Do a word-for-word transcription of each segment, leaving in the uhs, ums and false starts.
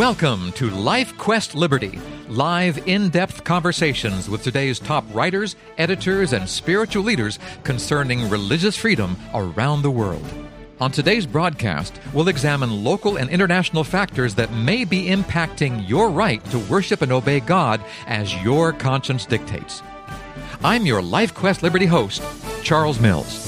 Welcome to Life Quest Liberty, live in-depth conversations with today's top writers, editors, and spiritual leaders concerning religious freedom around the world. On today's broadcast, we'll examine local and international factors that may be impacting your right to worship and obey God as your conscience dictates. I'm your Life Quest Liberty host, Charles Mills.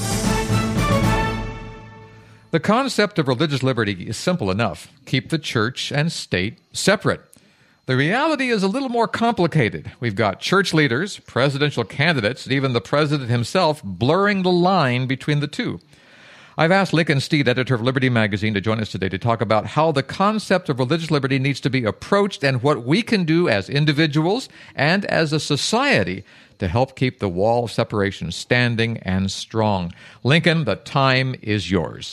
The concept of religious liberty is simple enough. Keep the church and state separate. The reality is a little more complicated. We've got church leaders, presidential candidates, and even the president himself blurring the line between the two. I've asked Lincoln Steed, editor of Liberty Magazine, to join us today to talk about how the concept of religious liberty needs to be approached and what we can do as individuals and as a society to help keep the wall of separation standing and strong. Lincoln, the time is yours.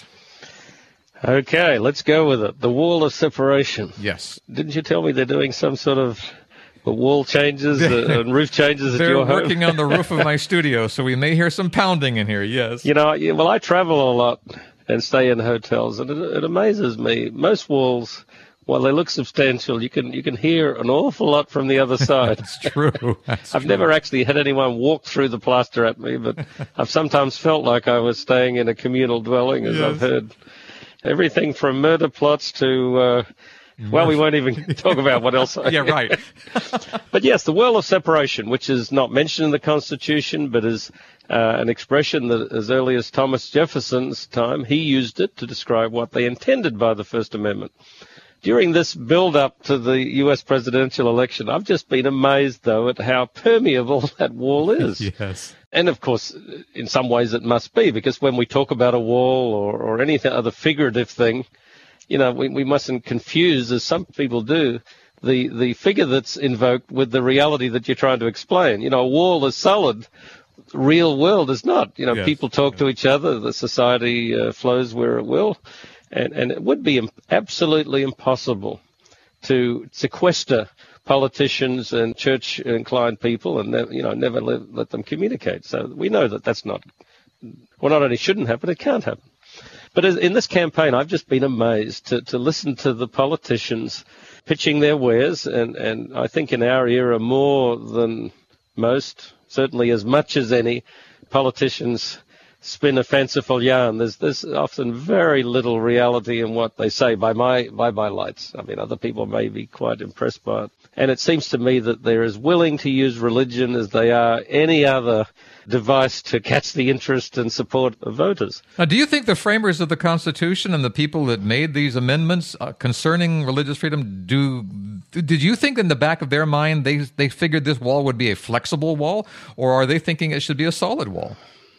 Okay, let's go with it. The wall of separation. Yes. Didn't you tell me they're doing some sort of wall changes and roof changes at your home? They're working on the roof of my studio, so we may hear some pounding in here, yes. You know, well, I travel a lot and stay in hotels, and it, it amazes me. Most walls, while they look substantial, you can you can hear an awful lot from the other side. That's true. That's I've true. never actually had anyone walk through the plaster at me, but I've sometimes felt like I was staying in a communal dwelling, as yes. I've heard everything from murder plots to, uh, well, we won't even talk about what else. Yeah, right. But yes, the wall of separation, which is not mentioned in the Constitution, but is uh, an expression that as early as Thomas Jefferson's time, he used it to describe what they intended by the First Amendment. During this build-up to the U S presidential election, I've just been amazed, though, at how permeable that wall is. Yes. And, of course, in some ways it must be, because when we talk about a wall or, or any other figurative thing, you know, we, we mustn't confuse, as some people do, the, the figure that's invoked with the reality that you're trying to explain. You know, a wall is solid. Real world is not. You know, yes. people talk yes. to each other. The society uh, flows where it will. And, and it would be absolutely impossible to sequester politicians and church-inclined people and, ne- you know, never let, let them communicate. So we know that that's not, well, not only shouldn't happen, it can't happen. But as, in this campaign, I've just been amazed to, to listen to the politicians pitching their wares, and, and I think in our era more than most, certainly as much as any, politicians spin a fanciful yarn. There's there's often very little reality in what they say by my by my lights. I mean, other people may be quite impressed by it. And it seems to me that they're as willing to use religion as they are any other device to catch the interest and support of voters. Now, do you think the framers of the Constitution and the people that made these amendments uh, concerning religious freedom, do did you think in the back of their mind they they figured this wall would be a flexible wall, or are they thinking it should be a solid wall?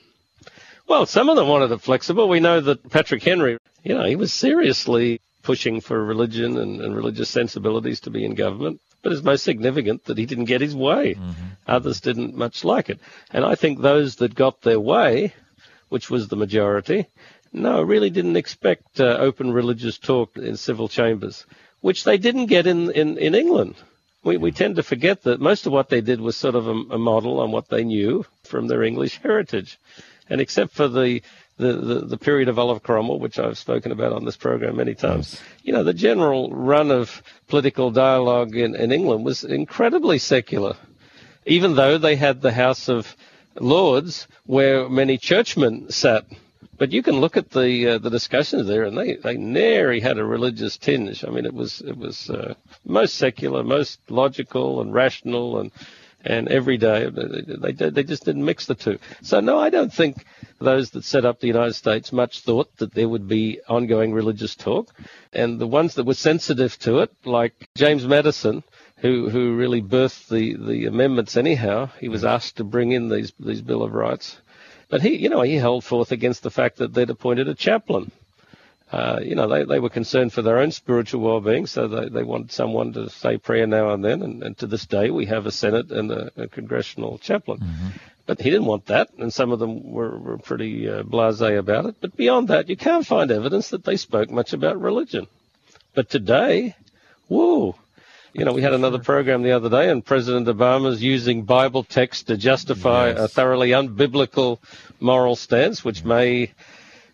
Well, some of them wanted it flexible. We know that Patrick Henry, you know, he was seriously pushing for religion and, and religious sensibilities to be in government. But it's most significant that he didn't get his way. Mm-hmm. Others didn't much like it. And I think those that got their way, which was the majority, no, really didn't expect uh, open religious talk in civil chambers, which they didn't get in, in, in England. We, we tend to forget that most of what they did was sort of a, a model on what they knew from their English heritage. And except for the, the, the, the period of Oliver Cromwell, which I've spoken about on this program many times, yes. you know, the general run of political dialogue in, in England was incredibly secular, even though they had the House of Lords where many churchmen sat. But you can look at the uh, the discussions there, and they, they nary had a religious tinge. I mean, it was it was uh, most secular, most logical and rational and and every day. They, they, they just didn't mix the two. So, no, I don't think those that set up the United States much thought that there would be ongoing religious talk. And the ones that were sensitive to it, like James Madison, who, who really birthed the, the amendments anyhow, he was asked to bring in these, these Bill of Rights. But he, you know, he held forth against the fact that they'd appointed a chaplain. Uh, you know, they, they were concerned for their own spiritual well-being, so they, they wanted someone to say prayer now and then, and, and to this day we have a Senate and a, a congressional chaplain. Mm-hmm. But he didn't want that, and some of them were, were pretty uh, blasé about it. But beyond that, you can't find evidence that they spoke much about religion. But today, whoa, you know, we had another program the other day, and President Obama's using Bible text to justify yes. a thoroughly unbiblical moral stance, which may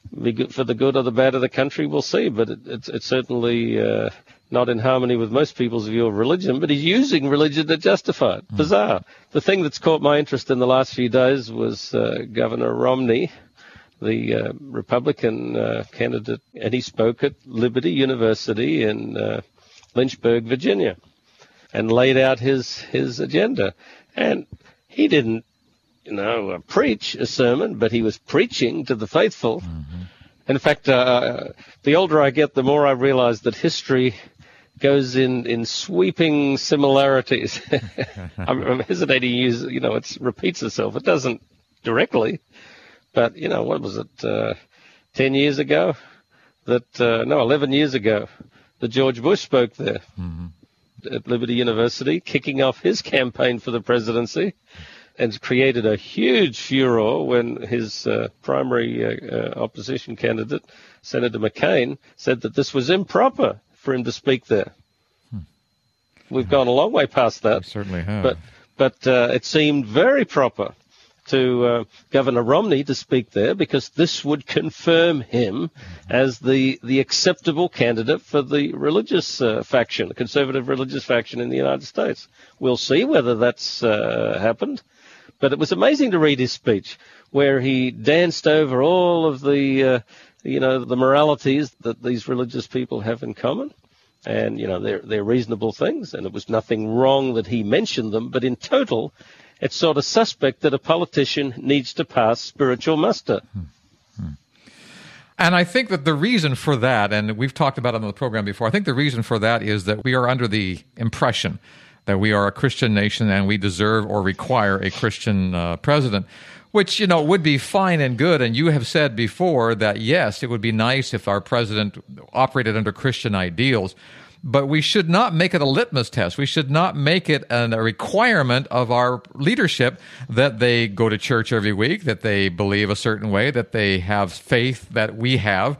be good for the good or the bad of the country, we'll see. But it, it's, it's certainly uh, not in harmony with most people's view of religion. But he's using religion to justify it. Mm. Bizarre. The thing that's caught my interest in the last few days was uh, Governor Romney, the uh, Republican uh, candidate, and he spoke at Liberty University in uh, Lynchburg, Virginia, and laid out his, his agenda. And he didn't, you know, uh, preach a sermon, but he was preaching to the faithful. Mm-hmm. In fact, uh, the older I get, the more I realize that history goes in, in sweeping similarities. I'm, I'm hesitating to use, you know, it repeats itself. It doesn't directly, but, you know, what was it, uh, ten years ago? That uh, no, eleven years ago, that George Bush spoke there mm-hmm. at Liberty University, kicking off his campaign for the presidency, and created a huge furor when his uh, primary uh, uh, opposition candidate, Senator McCain, said that this was improper for him to speak there. Hmm. We've gone a long way past that. We certainly have. But, but uh, it seemed very proper to uh, Governor Romney to speak there, because this would confirm him as the, the acceptable candidate for the religious uh, faction, the conservative religious faction in the United States. We'll see whether that's uh, happened. But it was amazing to read his speech, where he danced over all of the, uh, you know, the moralities that these religious people have in common. And, you know, they're, they're reasonable things, and it was nothing wrong that he mentioned them. But in total, it's sort of suspect that a politician needs to pass spiritual muster. Hmm. And I think that the reason for that, and we've talked about it on the program before, I think the reason for that is that we are under the impression that we are a Christian nation and we deserve or require a Christian uh, president, which, you know, would be fine and good. And you have said before that, yes, it would be nice if our president operated under Christian ideals, but we should not make it a litmus test. We should not make it an, a requirement of our leadership that they go to church every week, that they believe a certain way, that they have faith that we have.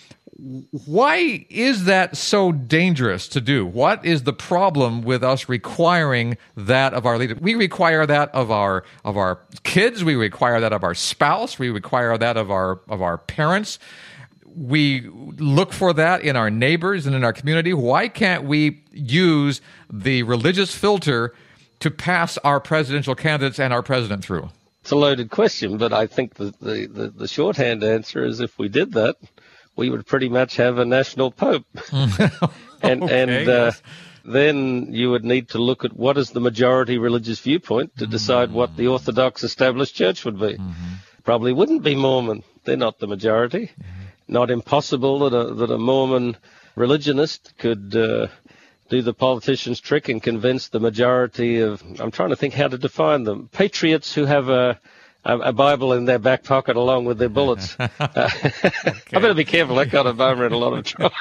Why is that so dangerous to do? What is the problem with us requiring that of our leaders? We require that of our of our kids. We require that of our spouse. We require that of our of our parents. We look for that in our neighbors and in our community. Why can't we use the religious filter to pass our presidential candidates and our president through? It's a loaded question, but I think the the, the, the shorthand answer is if we did that, we would pretty much have a national pope. and okay, and uh, yes. Then you would need to look at what is the majority religious viewpoint to decide mm-hmm. what the Orthodox established church would be. Mm-hmm. Probably wouldn't be Mormon. They're not the majority. Mm-hmm. Not impossible that a, that a Mormon religionist could uh, do the politician's trick and convince the majority of, I'm trying to think how to define them, patriots who have a a Bible in their back pocket along with their bullets. uh, okay. I better be careful. That got Obama in a lot of trouble.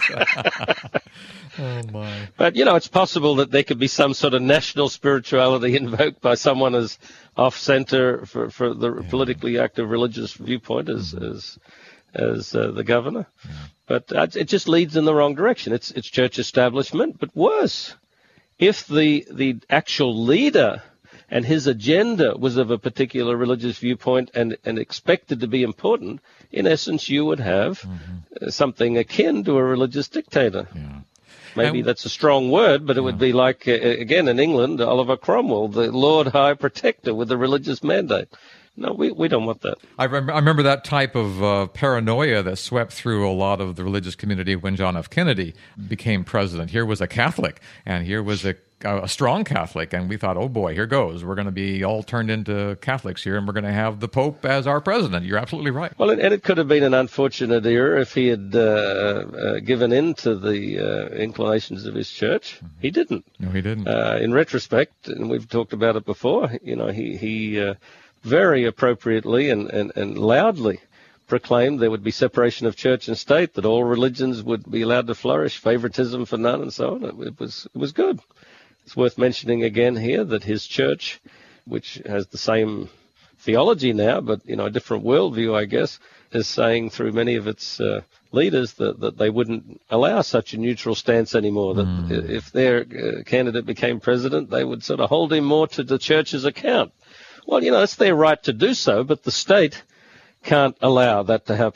Oh, my. But, you know, it's possible that there could be some sort of national spirituality invoked by someone as off-center for, for the yeah. politically active religious viewpoint as mm-hmm. as, as uh, the governor. Yeah. But uh, it just leads in the wrong direction. It's, it's church establishment, but worse. If the the actual leader and his agenda was of a particular religious viewpoint and, and expected to be important, in essence, you would have mm-hmm. something akin to a religious dictator. Yeah. Maybe and, that's a strong word, but it yeah. would be like, uh, again, in England, Oliver Cromwell, the Lord High Protector with a religious mandate. No, we, we don't want that. I, rem- I remember that type of uh, paranoia that swept through a lot of the religious community when John F. Kennedy became president. Here was a Catholic, and here was a a strong Catholic, and we thought, oh boy, here goes. We're going to be all turned into Catholics here, and we're going to have the Pope as our president. You're absolutely right. Well, and it could have been an unfortunate era if he had uh, uh, given in to the uh, inclinations of his church. Mm-hmm. He didn't. No, he didn't. Uh, in retrospect, and we've talked about it before, you know, he, he uh, very appropriately and, and, and loudly proclaimed there would be separation of church and state, that all religions would be allowed to flourish, favoritism for none, and so on. It, it was it was good. It's worth mentioning again here that his church, which has the same theology now, but, you know, a different worldview, I guess, is saying through many of its uh, leaders that, that they wouldn't allow such a neutral stance anymore, that mm. if their uh, candidate became president, they would sort of hold him more to the church's account. Well, you know, it's their right to do so, but the state can't allow that to happen.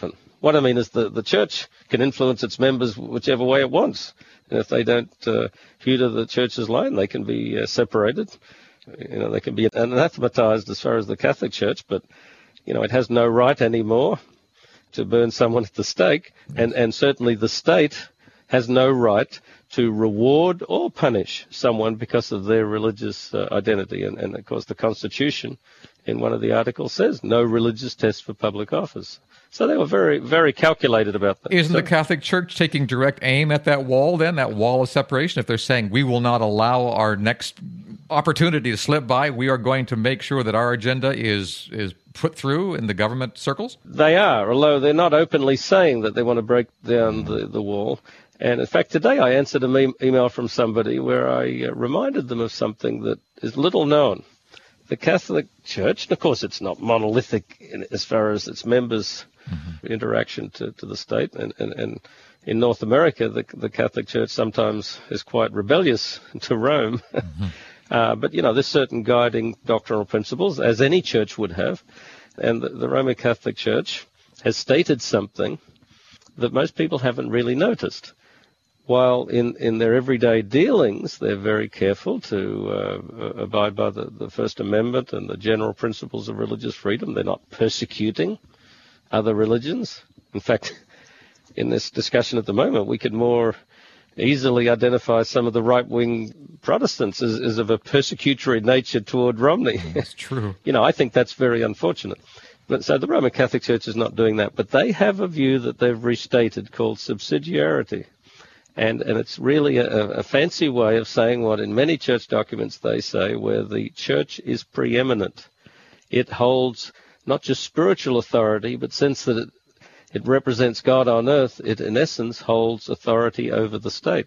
What I mean is the, the church can influence its members whichever way it wants. And if they don't uh, hew to the church's line, they can be uh, separated. You know, they can be anathematized as far as the Catholic Church, but, you know, it has no right anymore to burn someone at the stake. And, and certainly the state has no right to reward or punish someone because of their religious uh, identity. And, and, of course, the Constitution in one of the articles says no religious test for public office. So they were very, very calculated about that. Isn't so, the Catholic Church taking direct aim at that wall then, that wall of separation? If they're saying we will not allow our next opportunity to slip by, we are going to make sure that our agenda is is put through in the government circles? They are, although they're not openly saying that they want to break down the, the wall. And in fact, today I answered an e- email from somebody where I uh, reminded them of something that is little known. The Catholic Church, and of course it's not monolithic in, as far as its members' mm-hmm. interaction to, to the state, and, and, and in North America the, the Catholic Church sometimes is quite rebellious to Rome. Mm-hmm. uh, but, you know, there's certain guiding doctrinal principles, as any church would have, and the, the Roman Catholic Church has stated something that most people haven't really noticed. While in, in their everyday dealings, they're very careful to uh, abide by the, the First Amendment and the general principles of religious freedom. They're not persecuting other religions. In fact, in this discussion at the moment, we could more easily identify some of the right-wing Protestants as, as of a persecutory nature toward Romney. That's true. You know, I think that's very unfortunate. But so the Roman Catholic Church is not doing that. But they have a view that they've restated called subsidiarity. And, and it's really a, a fancy way of saying what in many church documents they say, where the church is preeminent. It holds not just spiritual authority, but since that it, it represents God on earth, it in essence holds authority over the state.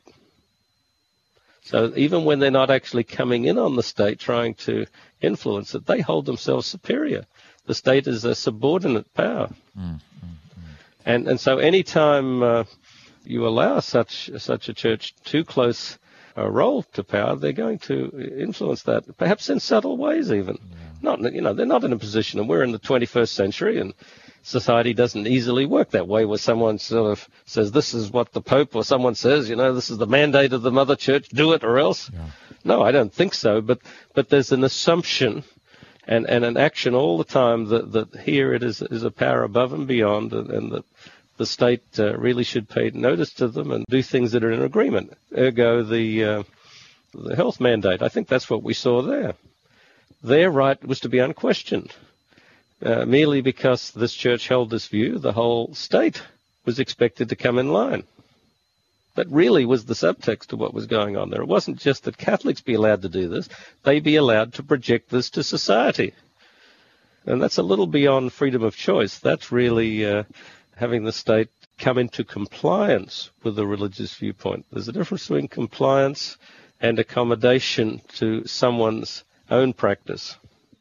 So even when they're not actually coming in on the state trying to influence it, they hold themselves superior. The state is a subordinate power. Mm, mm, mm. And, and so any time Uh, you allow such such a church too close a role to power, they're going to influence that, perhaps in subtle ways even. Yeah. Not, you know, they're not in a position, and we're in the twenty-first century, and society doesn't easily work that way, where someone sort of says, this is what the Pope or someone says, you know, this is the mandate of the Mother Church, do it or else. Yeah. No, I don't think so, but but there's an assumption and, and an action all the time that, that here it is, is a power above and beyond, and, and that the state uh, really should pay notice to them and do things that are in agreement. Ergo, the uh, the health mandate. I think that's what we saw there. Their right was to be unquestioned. Uh, merely because this church held this view, the whole state was expected to come in line. That really was the subtext of what was going on there. It wasn't just that Catholics be allowed to do this. They be allowed to project this to society. And that's a little beyond freedom of choice. That's really uh, having the state come into compliance with the religious viewpoint. There's a difference between compliance and accommodation to someone's own practice.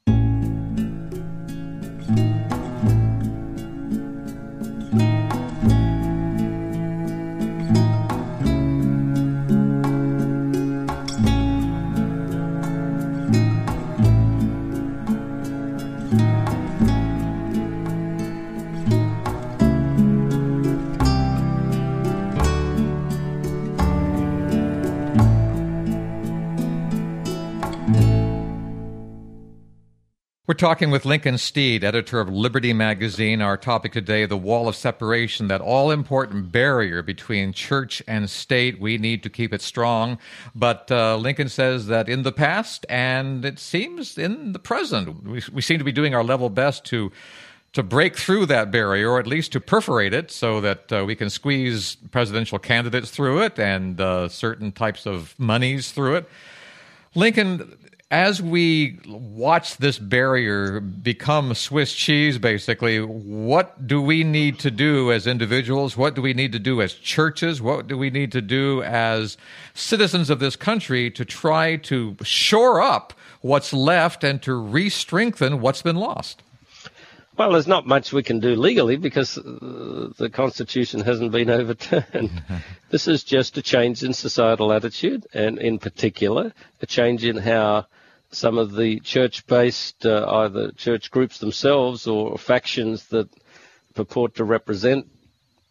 We're talking with Lincoln Steed, editor of Liberty Magazine. Our topic today, the wall of separation, that all-important barrier between church and state. We need to keep it strong. But uh, Lincoln says that in the past, and it seems in the present, we, we seem to be doing our level best to to break through that barrier, or at least to perforate it, so that uh, we can squeeze presidential candidates through it and uh, certain types of monies through it. Lincoln, as we watch this barrier become Swiss cheese, basically, what do we need to do as individuals? What do we need to do as churches? What do we need to do as citizens of this country to try to shore up what's left and to re-strengthen what's been lost? Well, there's not much we can do legally because uh, the Constitution hasn't been overturned. This is just a change in societal attitude, and in particular, a change in how some of the church-based, uh, either church groups themselves or factions that purport to represent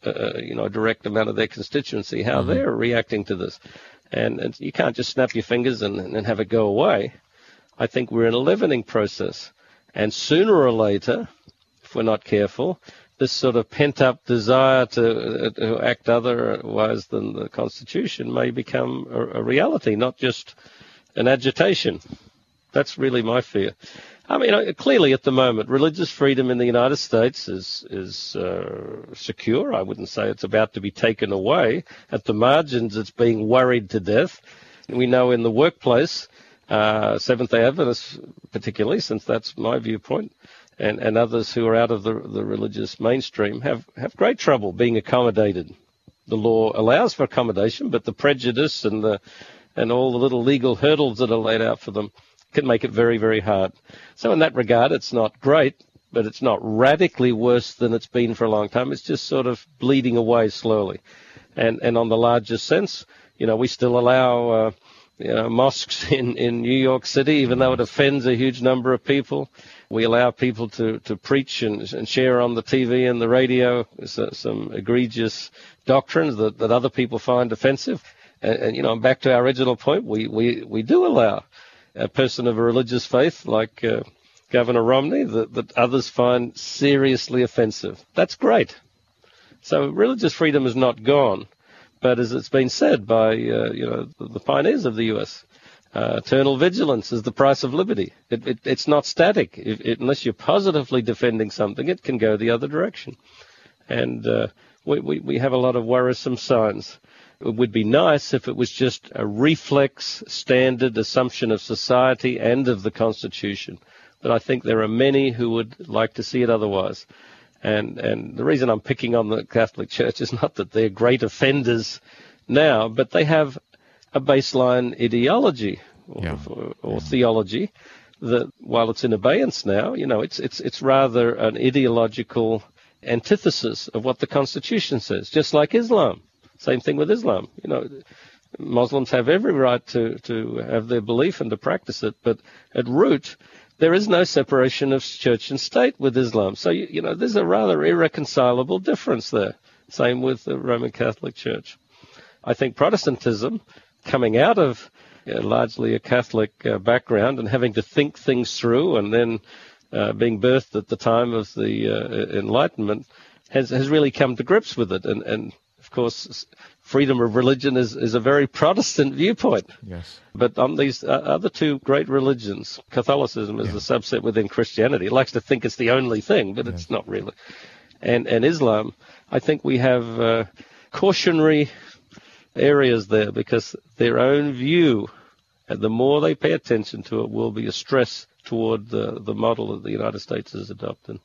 uh, you know, a direct amount of their constituency, how Mm-hmm. they're reacting to this. And, and you can't just snap your fingers and, and have it go away. I think we're in a leavening process. And sooner or later, if we're not careful, this sort of pent-up desire to, uh, to act otherwise than the Constitution may become a, a reality, not just an agitation. That's really my fear. I mean, uh, clearly at the moment, religious freedom in the United States is is uh, secure. I wouldn't say it's about to be taken away. At the margins, it's being worried to death. We know in the workplace, uh, Seventh-day Adventists particularly, since that's my viewpoint, and, and others who are out of the, the religious mainstream have, have great trouble being accommodated. The law allows for accommodation, but the prejudice and the and all the little legal hurdles that are laid out for them can make it very, very hard. So in that regard, it's not great, but it's not radically worse than it's been for a long time. It's just sort of bleeding away slowly. And and on the larger sense, you know, we still allow uh, you know, mosques in, in New York City, even though it offends a huge number of people. We allow people to, to preach and, and share on the T V and the radio some egregious doctrines that, that other people find offensive. And, and, you know, back to our original point, we, we, we do allow a person of a religious faith like uh, Governor Romney that, that others find seriously offensive. That's great. So religious freedom is not gone, but as it's been said by uh, you know the, the pioneers of the U S, uh, eternal vigilance is the price of liberty. It, it, it's not static. If, it, unless you're positively defending something, it can go the other direction. And uh, we, we, we have a lot of worrisome signs. It would be nice if it was just a reflex, standard assumption of society and of the Constitution. But I think there are many who would like to see it otherwise. And and the reason I'm picking on the Catholic Church is not that they're great offenders now, but they have a baseline ideology or, yeah. or, or yeah. theology that, while it's in abeyance now, you know, it's it's it's rather an ideological antithesis of what the Constitution says, just like Islam. Same thing with Islam. You know, Muslims have every right to, to have their belief and to practice it, but at root, there is no separation of church and state with Islam. So, you, you know, there's a rather irreconcilable difference there. Same with the Roman Catholic Church. I think Protestantism, coming out of you know, largely a Catholic uh, background and having to think things through and then uh, being birthed at the time of the uh, Enlightenment, has, has really come to grips with it. And, and of course, freedom of religion is, is a very Protestant viewpoint. Yes. But on these uh, other two great religions, Catholicism is yeah. a subset within Christianity. It likes to think it's the only thing, but yes. it's not really. And, and Islam, I think we have uh, cautionary areas there because their own view, and the more they pay attention to it, will be a stress toward the, the model that the United States has adopted.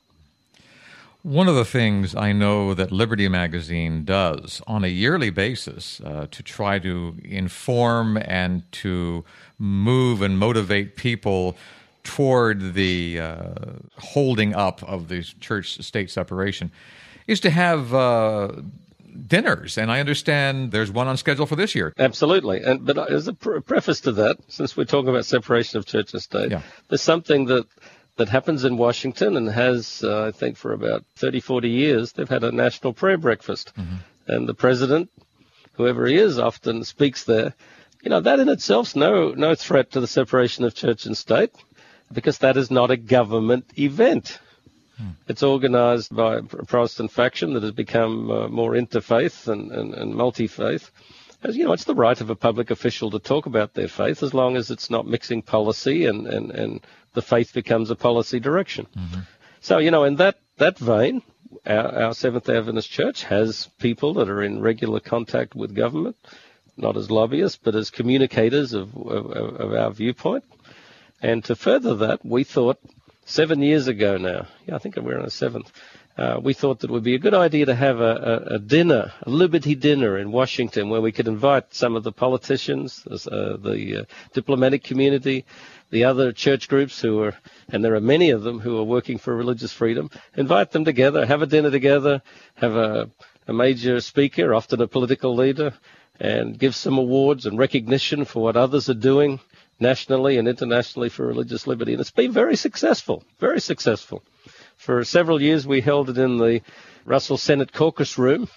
One of the things I know that Liberty Magazine does on a yearly basis uh, to try to inform and to move and motivate people toward the uh, holding up of the church-state separation is to have uh, dinners. And I understand there's one on schedule for this year. Absolutely. And But as a pre- preface to that, since we're talking about separation of church and state, yeah. there's something that that happens in Washington and has, uh, I think, for about thirty, forty years, they've had a national prayer breakfast. Mm-hmm. And the president, whoever he is, often speaks there. You know, that in itself's no, no threat to the separation of church and state because that is not a government event. Hmm. It's organized by a Protestant faction that has become uh, more interfaith and, and, and multi-faith. As you know, it's the right of a public official to talk about their faith as long as it's not mixing policy and, and, and the faith becomes a policy direction. Mm-hmm. So, you know, in that, that vein, our, our Seventh-day Adventist Church has people that are in regular contact with government, not as lobbyists, but as communicators of, of, of our viewpoint. And to further that, we thought seven years ago now, yeah, I think we're on a seventh, Uh, we thought that it would be a good idea to have a, a, a dinner, a Liberty dinner in Washington where we could invite some of the politicians, uh, the uh, diplomatic community, the other church groups who are, and there are many of them who are working for religious freedom, invite them together, have a dinner together, have a, a major speaker, often a political leader, and give some awards and recognition for what others are doing nationally and internationally for religious liberty. And it's been very successful, very successful. For several years, we held it in the Russell Senate Caucus Room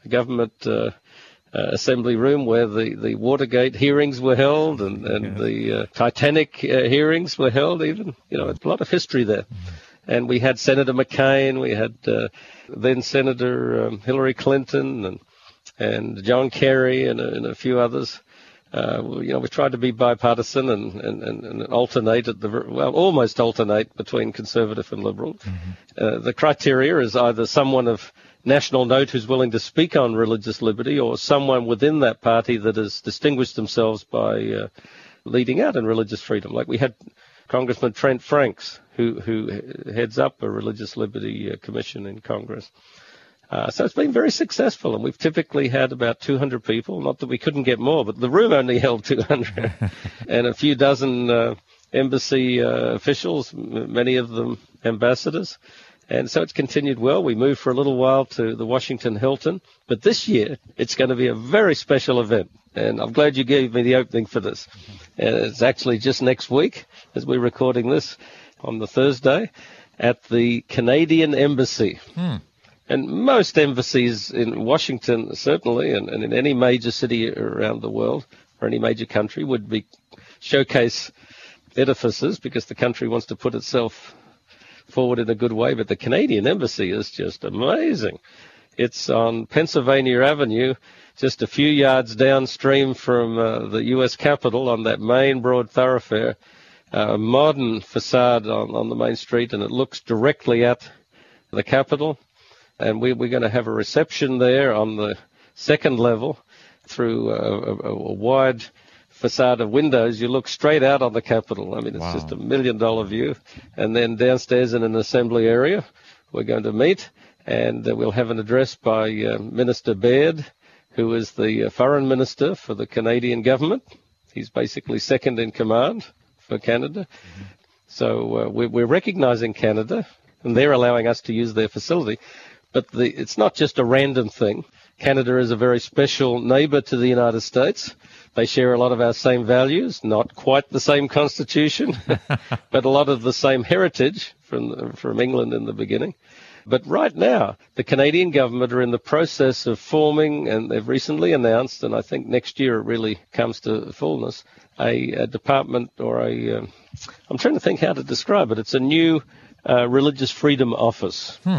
government uh, uh, assembly room where the, the Watergate hearings were held and, and yes. the uh, Titanic uh, hearings were held even. You know, a lot of history there. Mm-hmm. And we had Senator McCain, we had uh, then Senator um, Hillary Clinton and and John Kerry and, and a few others. Uh, you know, we tried to be bipartisan and, and, and, and alternate at the, well, almost alternate between conservative and liberal. Mm-hmm. Uh, the criteria is either someone of national note who's willing to speak on religious liberty or someone within that party that has distinguished themselves by uh, leading out in religious freedom. Like we had Congressman Trent Franks, who, who heads up a religious liberty uh, commission in Congress. Uh, so it's been very successful, and we've typically had about two hundred people. Not that we couldn't get more, but the room only held two hundred, and a few dozen uh, embassy uh, officials, m- many of them ambassadors. And so it's continued well. We moved for a little while to the Washington Hilton, but this year it's going to be a very special event, and I'm glad you gave me the opening for this. And it's actually just next week, as we're recording this on the Thursday, at the Canadian Embassy. Hmm. And most embassies in Washington, certainly, and, and in any major city around the world or any major country would be showcase edifices because the country wants to put itself forward in a good way. But the Canadian Embassy is just amazing. It's on Pennsylvania Avenue, just a few yards downstream from uh, the U S Capitol on that main broad thoroughfare, a modern facade on, on the main street, and it looks directly at the Capitol. And we, we're going to have a reception there on the second level through a, a, a wide facade of windows. You look straight out on the Capitol. I mean, it's wow. just a million-dollar view. And then downstairs in an assembly area, we're going to meet, and uh, we'll have an address by uh, Minister Baird, who is the uh, foreign minister for the Canadian government. He's basically second in command for Canada. Mm-hmm. So uh, we're, we're recognizing Canada, and they're allowing us to use their facility. But the, it's not just a random thing. Canada is a very special neighbor to the United States. They share a lot of our same values, not quite the same constitution, but a lot of the same heritage from, from England in the beginning. But right now, the Canadian government are in the process of forming, and they've recently announced, and I think next year it really comes to fullness, a, a department or a, um, I'm trying to think how to describe it. It's a new uh, religious freedom office. Hmm.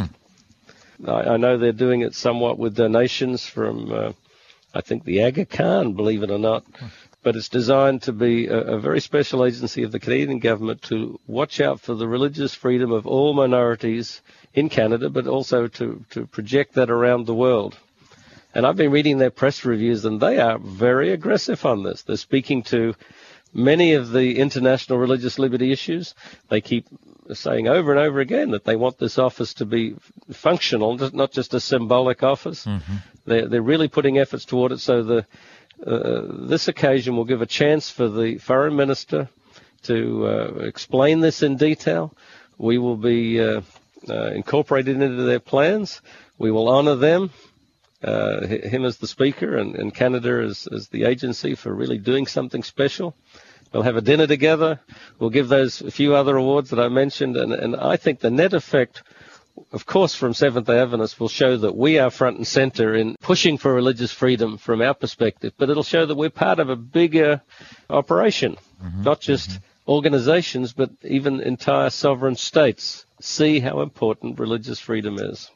I, I know they're doing it somewhat with donations from, uh, I think, the Aga Khan, believe it or not. But it's designed to be a, a very special agency of the Canadian government to watch out for the religious freedom of all minorities in Canada, but also to, to project that around the world. And I've been reading their press reviews, and they are very aggressive on this. They're speaking to many of the international religious liberty issues. They keep saying over and over again that they want this office to be functional, not just a symbolic office. Mm-hmm. They're, they're really putting efforts toward it. So the, uh, this occasion will give a chance for the foreign minister to uh, explain this in detail. We will be uh, uh, incorporated into their plans. We will honor them, uh, him as the speaker and, and Canada as, as the agency for really doing something special. We'll have a dinner together. We'll give those a few other awards that I mentioned. And, and I think the net effect, of course, from Seventh-day Adventists will show that we are front and center in pushing for religious freedom from our perspective. But it'll show that we're part of a bigger operation, mm-hmm. not just mm-hmm. organizations, but even entire sovereign states see how important religious freedom is.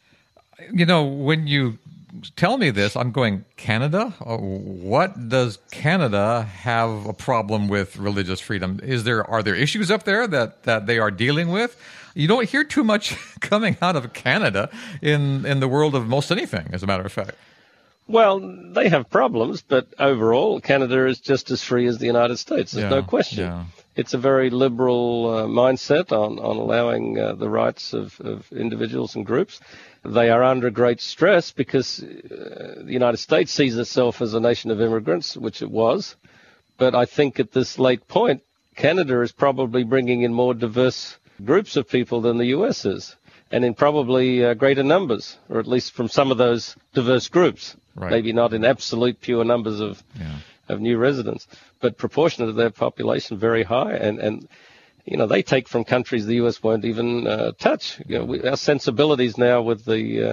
You know, when you tell me this, I'm going, Canada? What does Canada have a problem with religious freedom? Is there are there issues up there that, that they are dealing with? You don't hear too much coming out of Canada in, in the world of most anything, as a matter of fact. Well, they have problems, but overall, Canada is just as free as the United States. There's yeah, no question. Yeah. It's a very liberal uh, mindset on, on allowing uh, the rights of, of individuals and groups. They are under great stress because uh, the United States sees itself as a nation of immigrants, which it was. But I think at this late point, Canada is probably bringing in more diverse groups of people than the U S is, and in probably uh, greater numbers, or at least from some of those diverse groups. Right. Maybe not in absolute pure numbers of yeah. of new residents, but proportionate to their population, very high. And, and you know, they take from countries the U S won't even uh, touch. You know, we, our sensibilities now with the uh,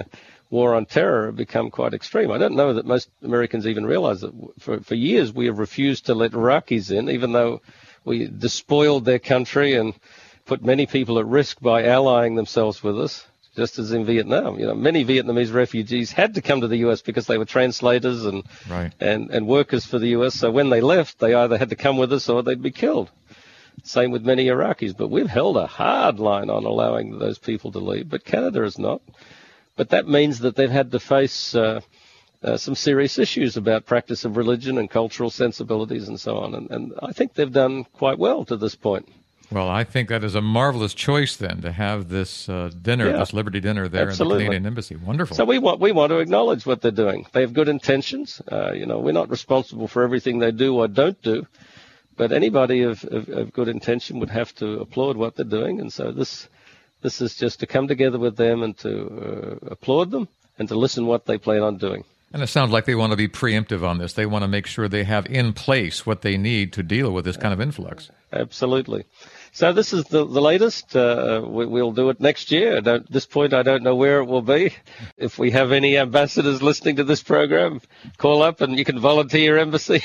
war on terror have become quite extreme. I don't know that most Americans even realize that for, for years we have refused to let Iraqis in, even though we despoiled their country and put many people at risk by allying themselves with us, just as in Vietnam. You know, many Vietnamese refugees had to come to the U S because they were translators and, right. and, and workers for the U S. So when they left, they either had to come with us or they'd be killed. Same with many Iraqis. But we've held a hard line on allowing those people to leave, but Canada has not. But that means that they've had to face uh, uh, some serious issues about practice of religion and cultural sensibilities and so on. And, and I think they've done quite well to this point. Well, I think that is a marvelous choice then to have this uh, dinner, yeah, this Liberty Dinner there absolutely. in the Canadian Embassy. Wonderful. So we want we want to acknowledge what they're doing. They have good intentions. Uh, you know, we're not responsible for everything they do or don't do. But anybody of, of, of good intention would have to applaud what they're doing. And so this this is just to come together with them and to uh, applaud them and to listen what they plan on doing. And it sounds like they want to be preemptive on this. They want to make sure they have in place what they need to deal with this kind of influx. Absolutely. So this is the, the latest. Uh, we, we'll do it next year. I don't, at this point, I don't know where it will be. If we have any ambassadors listening to this program, call up and you can volunteer your embassy.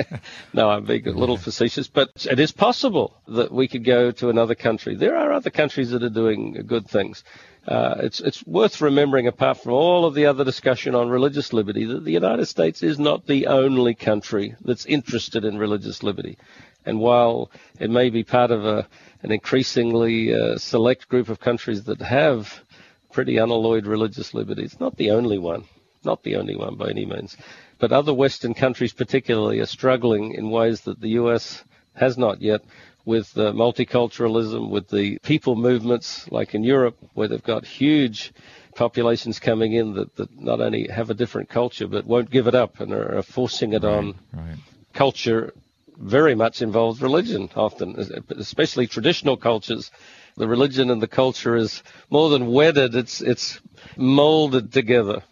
No, I'm being a little facetious, but it is possible that we could go to another country. There are other countries that are doing good things. Uh, it's it's worth remembering, apart from all of the other discussion on religious liberty, that the United States is not the only country that's interested in religious liberty. And while it may be part of a, an increasingly uh, select group of countries that have pretty unalloyed religious liberty, it's not the only one, not the only one by any means. But other Western countries particularly are struggling in ways that the U S has not yet, with uh, multiculturalism, with the people movements like in Europe, where they've got huge populations coming in that, that not only have a different culture but won't give it up and are, are forcing it right, on. Right. Culture very much involves religion often, especially traditional cultures. The religion and the culture is more than wedded, it's it's molded together.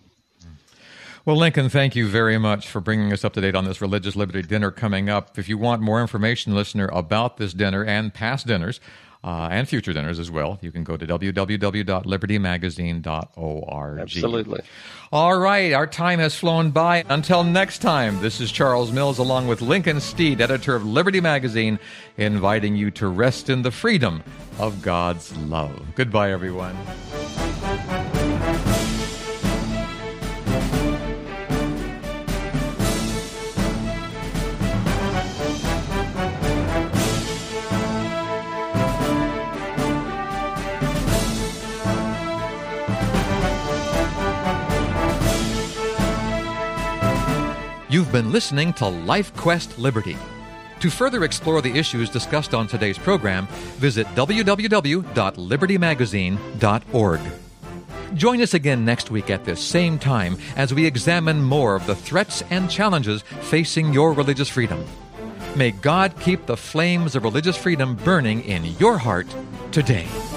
Well, Lincoln, thank you very much for bringing us up to date on this Religious Liberty Dinner coming up. If you want more information, listener, about this dinner and past dinners, uh, and future dinners as well, you can go to w w w dot liberty magazine dot org. Absolutely. All right, our time has flown by. Until next time, this is Charles Mills along with Lincoln Steed, editor of Liberty Magazine, inviting you to rest in the freedom of God's love. Goodbye, everyone. You've been listening to Life Quest Liberty. To further explore the issues discussed on today's program, visit w w w dot liberty magazine dot org. Join us again next week at this same time as we examine more of the threats and challenges facing your religious freedom. May God keep the flames of religious freedom burning in your heart today.